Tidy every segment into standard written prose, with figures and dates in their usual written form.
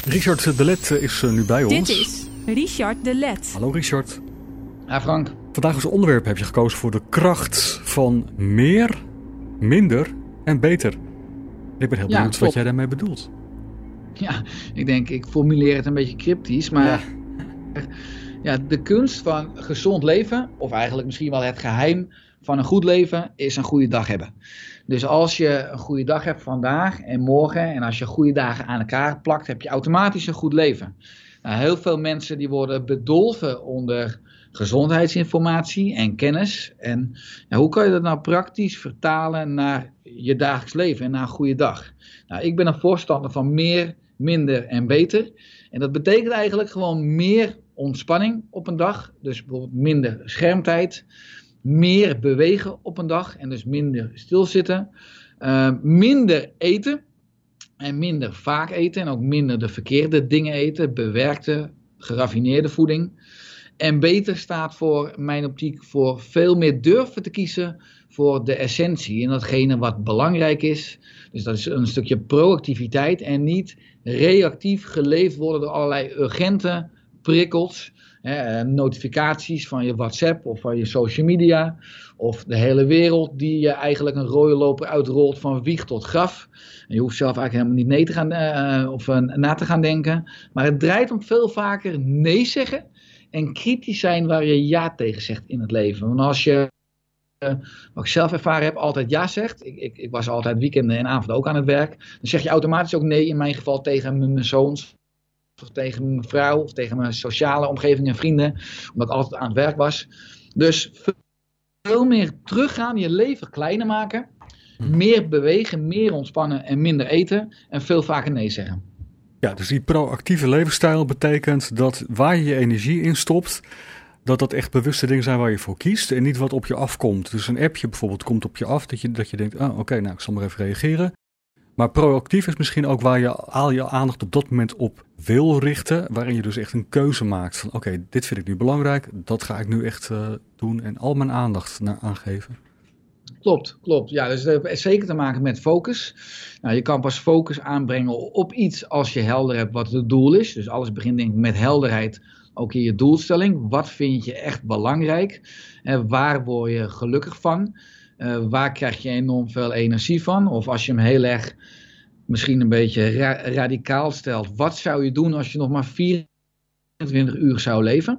Richard de Let is nu bij ons. Dit is Richard de Let. Hallo Richard. Ja, Frank. Vandaag als onderwerp heb je gekozen voor de kracht van meer, minder en beter. Ik ben heel benieuwd wat jij daarmee bedoelt. Ja, ik formuleer het een beetje cryptisch, maar ja, de kunst van gezond leven, of eigenlijk misschien wel het geheim van een goed leven, is een goede dag hebben. Dus als je een goede dag hebt vandaag en morgen, en als je goede dagen aan elkaar plakt, heb je automatisch een goed leven. Nou, heel veel mensen die worden bedolven onder gezondheidsinformatie en kennis. En hoe kan je dat nou praktisch vertalen naar je dagelijks leven en naar een goede dag? Nou, ik ben een voorstander van meer, minder en beter. En dat betekent eigenlijk gewoon meer ontspanning op een dag. Dus bijvoorbeeld minder schermtijd. Meer bewegen op een dag en dus minder stilzitten. Minder eten en minder vaak eten en ook minder de verkeerde dingen eten. Bewerkte, geraffineerde voeding. En beter staat voor mijn optiek voor veel meer durven te kiezen voor de essentie en datgene wat belangrijk is. Dus dat is een stukje proactiviteit en niet reactief geleefd worden door allerlei urgente prikkels. Notificaties van je WhatsApp of van je social media of de hele wereld die je eigenlijk een rode loper uitrolt van wieg tot graf. En je hoeft zelf eigenlijk helemaal niet nee te gaan of na te gaan denken. Maar het draait om veel vaker nee zeggen en kritisch zijn waar je ja tegen zegt in het leven. Want als je, wat ik zelf ervaren heb, altijd ja zegt. Ik was altijd weekenden en avonden ook aan het werk. Dan zeg je automatisch ook nee, in mijn geval tegen mijn zoons. Of tegen mijn vrouw, of tegen mijn sociale omgeving en vrienden. Omdat ik altijd aan het werk was. Dus veel meer teruggaan, je leven kleiner maken. Meer bewegen, meer ontspannen en minder eten. En veel vaker nee zeggen. Ja, dus die proactieve levensstijl betekent dat waar je je energie in stopt, dat echt bewuste dingen zijn waar je voor kiest en niet wat op je afkomt. Dus een appje bijvoorbeeld komt op je af dat je denkt, oké, ik zal maar even reageren. Maar proactief is misschien ook waar je al je aandacht op dat moment op wil richten, waarin je dus echt een keuze maakt van oké, dit vind ik nu belangrijk, dat ga ik nu echt doen en al mijn aandacht naar aangeven. Klopt. Ja, dus het heeft zeker te maken met focus. Nou, je kan pas focus aanbrengen op iets als je helder hebt wat het doel is. Dus alles begint denk ik met helderheid, ook in je doelstelling. Wat vind je echt belangrijk? Waar word je gelukkig van? Waar krijg je enorm veel energie van? Of als je hem heel erg misschien een beetje radicaal stelt. Wat zou je doen als je nog maar 24 uur zou leven?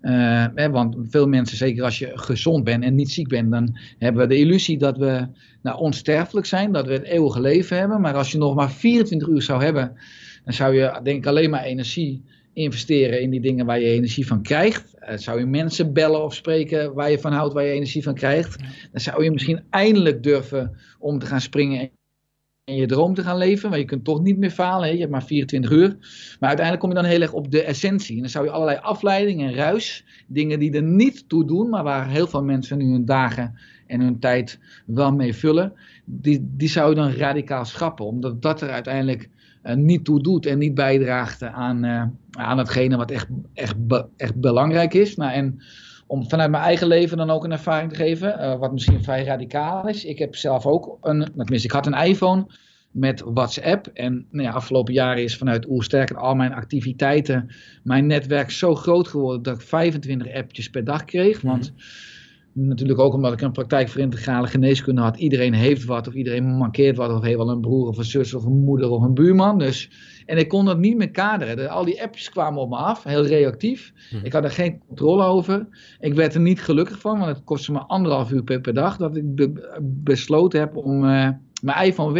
Want veel mensen, zeker als je gezond bent en niet ziek bent, dan hebben we de illusie dat we onsterfelijk zijn, dat we het eeuwige leven hebben. Maar als je nog maar 24 uur zou hebben, dan zou je denk ik alleen maar energie investeren in die dingen waar je energie van krijgt. Zou je mensen bellen of spreken waar je van houdt, waar je energie van krijgt. Dan zou je misschien eindelijk durven om te gaan springen en je droom te gaan leven. Maar je kunt toch niet meer falen. Hè? Je hebt maar 24 uur. Maar uiteindelijk kom je dan heel erg op de essentie. En dan zou je allerlei afleiding en ruis, dingen die er niet toe doen, maar waar heel veel mensen nu hun dagen en hun tijd wel mee vullen, die zou je dan radicaal schrappen. Omdat dat er uiteindelijk niet toe doet en niet bijdraagt aan hetgene wat echt belangrijk is. Nou, en om vanuit mijn eigen leven dan ook een ervaring te geven, wat misschien vrij radicaal is. Ik heb zelf ook ik had een iPhone met WhatsApp. En afgelopen jaren is vanuit Oersterk en al mijn activiteiten, mijn netwerk zo groot geworden dat ik 25 appjes per dag kreeg. Want natuurlijk ook omdat ik een praktijk voor integrale geneeskunde had. Iedereen heeft wat of iedereen mankeert wat of heeft wel een broer of een zus of een moeder of een buurman. En ik kon dat niet meer kaderen. Al die appjes kwamen op me af, heel reactief. Ik had er geen controle over. Ik werd er niet gelukkig van, want het kostte me 1,5 uur per dag dat ik besloten heb om mijn iPhone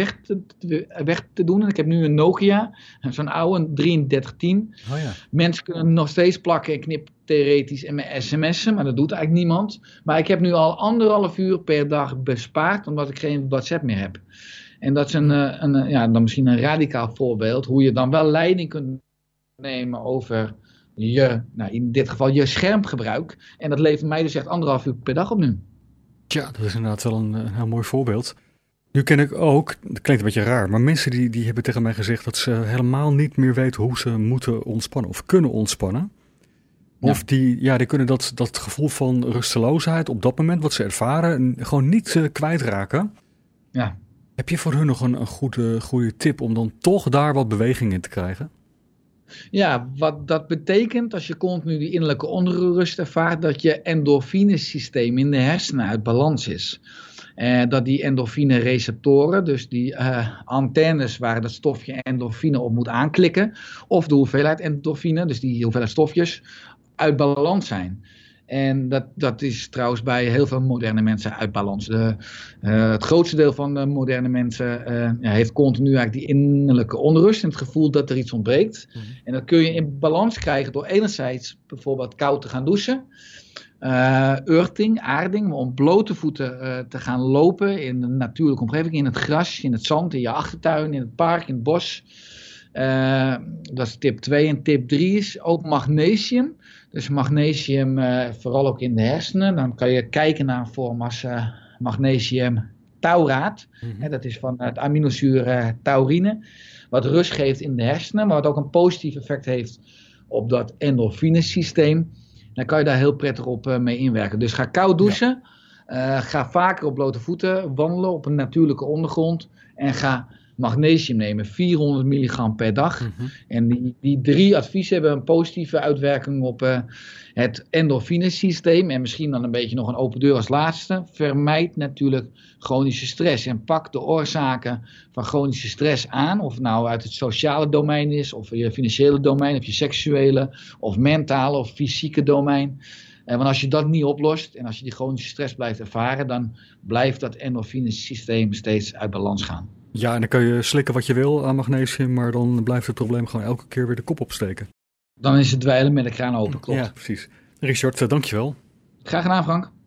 weg te doen. En ik heb nu een Nokia, zo'n oude, een 3310. Oh ja. Mensen kunnen hem nog steeds plakken en knippen theoretisch en met sms'en, maar dat doet eigenlijk niemand. Maar ik heb nu al 1,5 uur per dag bespaard, omdat ik geen WhatsApp meer heb. En dat is dan misschien een radicaal voorbeeld, hoe je dan wel leiding kunt nemen over in dit geval je schermgebruik. En dat levert mij dus echt 1,5 uur per dag op nu. Ja, dat is inderdaad wel een heel mooi voorbeeld. Nu ken ik ook, dat klinkt een beetje raar, maar mensen die hebben tegen mij gezegd dat ze helemaal niet meer weten hoe ze moeten ontspannen of kunnen ontspannen. Of die kunnen dat gevoel van rusteloosheid op dat moment wat ze ervaren gewoon niet kwijtraken. Ja. Heb je voor hun nog een goede tip om dan toch daar wat beweging in te krijgen? Ja, wat dat betekent als je continu die innerlijke onrust ervaart, dat je endorfinesysteem in de hersenen uit balans is. Dat die endorfine receptoren, dus die antennes waar dat stofje endorfine op moet aanklikken, of de hoeveelheid endorfine, dus die hoeveelheid stofjes, uit balans zijn. En dat is trouwens bij heel veel moderne mensen uit balans. Het grootste deel van de moderne mensen heeft continu eigenlijk die innerlijke onrust en het gevoel dat er iets ontbreekt. Mm-hmm. En dat kun je in balans krijgen door enerzijds bijvoorbeeld koud te gaan douchen. Earthing, aarding, om blote voeten te gaan lopen in een natuurlijke omgeving, in het gras, in het zand, in je achtertuin, in het park, in het bos. Dat is tip 2. En tip 3 is ook magnesium. Dus magnesium vooral ook in de hersenen. Dan kan je kijken naar een vorm als magnesium tauraat. Mm-hmm. Dat is van het aminozuur taurine. Wat rust geeft in de hersenen. Maar wat ook een positief effect heeft op dat endorfinesysteem. Dan kan je daar heel prettig op mee inwerken. Dus ga koud douchen. Ja. Ga vaker op blote voeten wandelen op een natuurlijke ondergrond. En ga magnesium nemen, 400 milligram per dag. Mm-hmm. En die 3 adviezen hebben een positieve uitwerking op het endorfinesysteem. En misschien dan een beetje nog een open deur als laatste. Vermijd natuurlijk chronische stress. En pak de oorzaken van chronische stress aan. Of het nou uit het sociale domein is, of je financiële domein, of je seksuele, of mentale, of fysieke domein. Want als je dat niet oplost en als je die chronische stress blijft ervaren, dan blijft dat endorfinesysteem steeds uit balans gaan. Ja, en dan kun je slikken wat je wil aan magnesium, maar dan blijft het probleem gewoon elke keer weer de kop opsteken. Dan is het dweilen met de kraan open, klopt. Ja, precies. Richard, dankjewel. Graag gedaan, Frank.